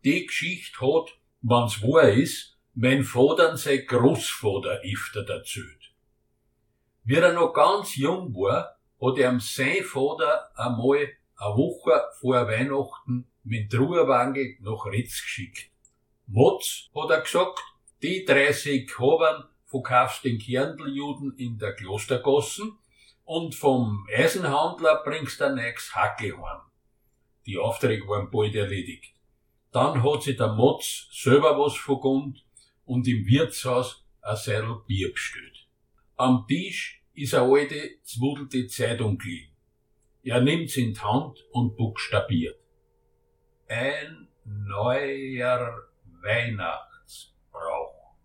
Die Geschichte hat, wenn's wahr ist, mein Vater und sein Großvater öfter erzählt. Wie er noch ganz jung war, hat ihm sein Vater einmal eine Woche vor Weihnachten mit dem Ruhrwangel nach Retz geschickt. Motz, hat er gesagt, die 30 Habern verkaufst den Kärntl-Juden in der Klostergassen und vom Eisenhandler bringst ein neues Hackel heim. Die Aufträge waren bald erledigt. Dann hat sich der Motz selber was vergönnt und im Wirtshaus ein Seidel Bier bestellt. Am Tisch ist eine alte, zwudelte Zeitung gelegen. Er nimmt's in die Hand und buchstabiert. Ein neuer Weihnachtsbrauch.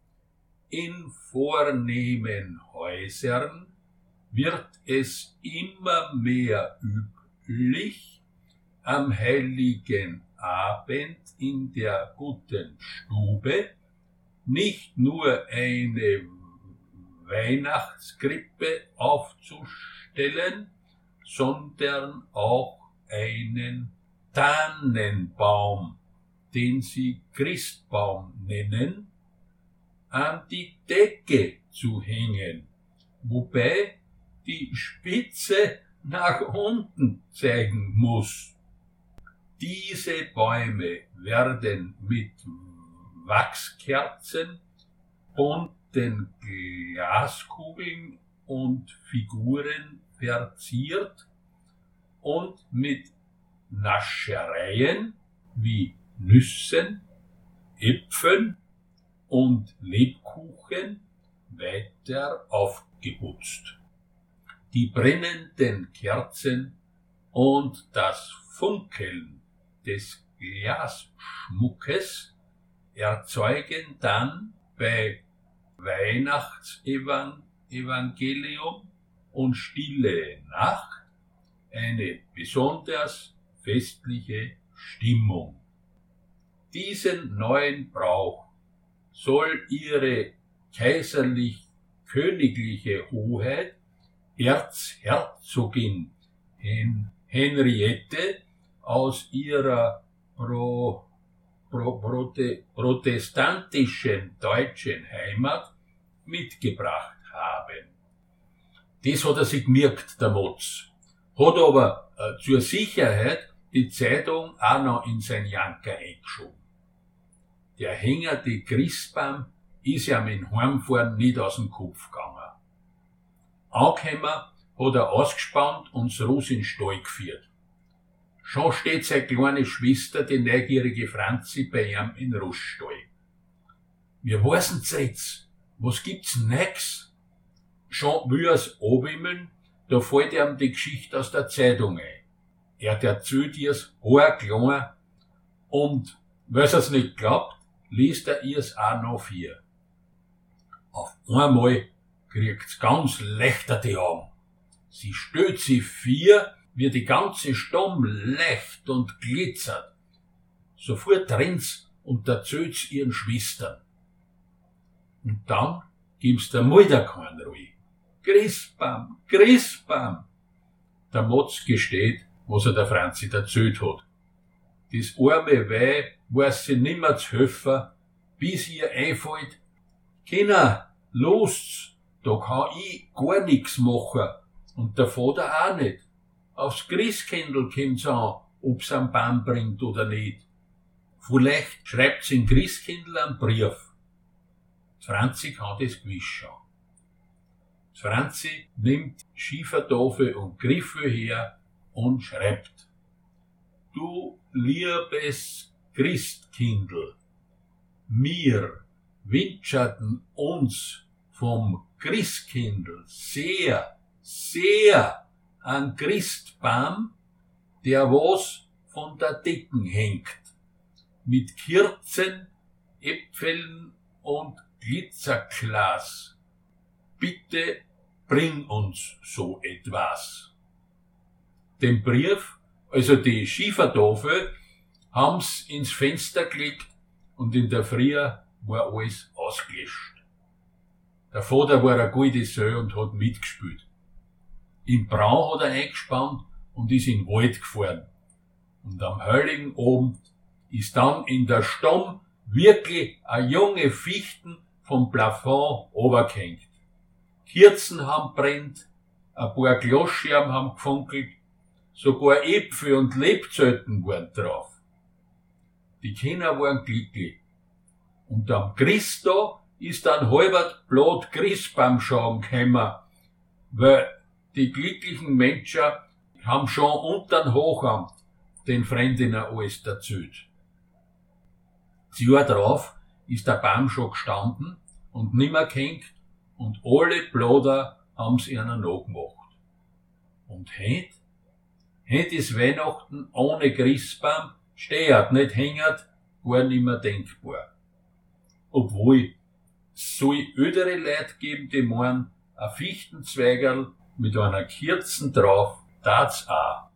In vornehmen Häusern wird es immer mehr üblich, am heiligen Abend in der guten Stube nicht nur eine Weihnachtskrippe aufzustellen, sondern auch einen Tannenbaum, den sie Christbaum nennen, an die Decke zu hängen, wobei die Spitze nach unten zeigen muss. Diese Bäume werden mit Wachskerzen, bunten Glaskugeln und Figuren verziert und mit Naschereien wie Nüssen, Äpfeln und Lebkuchen weiter aufgeputzt. Die brennenden Kerzen und das Funkeln des Glasschmuckes erzeugen dann bei Weihnachtsevangelium und Stille Nacht eine besonders festliche Stimmung. Diesen neuen Brauch soll ihre kaiserlich-königliche Hoheit Erzherzogin Henriette aus ihrer protestantischen deutschen Heimat mitgebracht haben. Das hat er sich gemerkt, der Motz. Hat aber zur Sicherheit die Zeitung auch noch in sein Janker eingeschoben. Der hängerte Christbaum ist ja mit dem Heimfahren nicht aus dem Kopf gegangen. Angekommen hat er ausgespannt und das Ross in den Stall geführt. Schon steht seine kleine Schwester, die neugierige Franzi, bei ihm in den Rossstall. Wir weißen's jetzt. Was gibt's nix? Schon will er's abwimmeln, da fällt ihm die Geschichte aus der Zeitung ein. Er erzählt ihr's haarklein und, weil's er's nicht glaubt, liest er ihr's auch noch vor. Auf einmal kriegt's ganz leuchtete Augen. Sie stellt sich vor, wie die ganze Stamm leuchtet und glitzert. Sofort rennt's und erzählt's ihren Schwestern. Und dann gibt's der Mulderkorn ruhig. Christbaum, Christbaum. Der Motz gesteht, was er der Franzi erzählt hat. Das arme Weih weiß sie nimmer zu helfen, bis ihr einfällt, Kinder, lost's, da kann ich gar nix machen und der Vater auch nicht. Aufs Christkindl kommt's an, ob's einen Baum bringt oder nicht. Vielleicht schreibt's in Christkindl einen Brief. Franzi kann das gewiss schon. Franzi nimmt Schiefertafel und Griffel her und schreibt: Du liebes Christkindl, wir wünschten uns vom Christkindl sehr, sehr an Christbaum, der was von der Decken hängt, mit Kerzen, Äpfeln und Glitzerglas. Bitte bring uns so etwas. Den Brief, also die Schiefertafel, haben's ins Fenster gelegt und in der Früh war alles ausgelöscht. Der Vater war ein guter Söh und hat mitgespielt. Im Braun hat er eingespannt und ist in den Wald gefahren. Und am heiligen Abend ist dann in der Stamm wirklich a junge Fichten vom Plafond runtergehängt. Kerzen haben brennt, a paar Glasscherben haben gefunkelt, sogar Äpfel und Lebzelten waren drauf. Die Kinder waren glücklich. Und am Christtag ist dann halbert Blatt Christbaumschaum gekommen, weil die glücklichen Menschen haben schon untern Hochamt den Freundinnen alles erzählt. Das Jahr drauf ist der Baum schon gestanden und nimmer gehängt und alle Blätter haben's ihnen nachgemacht. Und heut ist Weihnachten ohne Christbaum, steht, nicht hängert, gar nimmer denkbar. Obwohl, es soll ältere Leute geben, die meinen, ein Fichtenzweigerl mit einer Kerzen drauf, tat's auch.